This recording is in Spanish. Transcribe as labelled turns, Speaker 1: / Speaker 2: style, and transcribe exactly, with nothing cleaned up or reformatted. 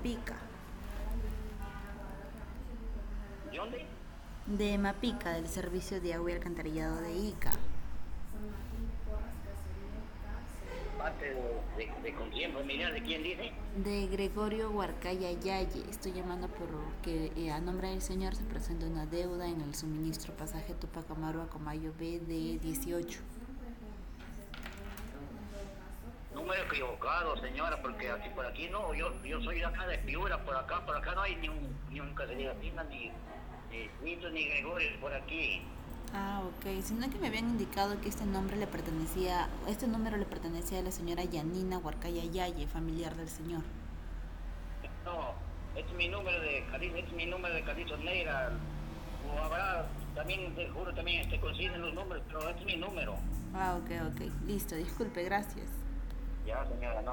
Speaker 1: Mapica.
Speaker 2: ¿De dónde?
Speaker 1: De Mapica, del Servicio de Agua y Alcantarillado de Ica.
Speaker 2: Parte de, de, de con quién familiar, ¿de quién dice?
Speaker 1: De Gregorio Huarcaya Yaye. Estoy llamando porque eh, a nombre del señor se presenta una deuda en el suministro pasaje Tupac Amaru a Comayo B de dieciocho.
Speaker 2: Número equivocado, señora, porque aquí por aquí no, yo yo soy de acá de Piura, por acá, por acá no hay ni un ni un Caserías, ni ni Nito ni Gregorio por aquí.
Speaker 1: Ah, ok. Sino que me habían indicado que este nombre le pertenecía, este número le pertenecía a la señora Yanina Huarcaya Yaye, familiar del señor.
Speaker 2: No, este es mi número de Cali, este es mi número de Calizo Neira. O habrá, también te juro también este consiguen los números, pero este es mi número.
Speaker 1: Ah, ok, ok. Listo, disculpe, gracias.
Speaker 2: Ya, señora, no.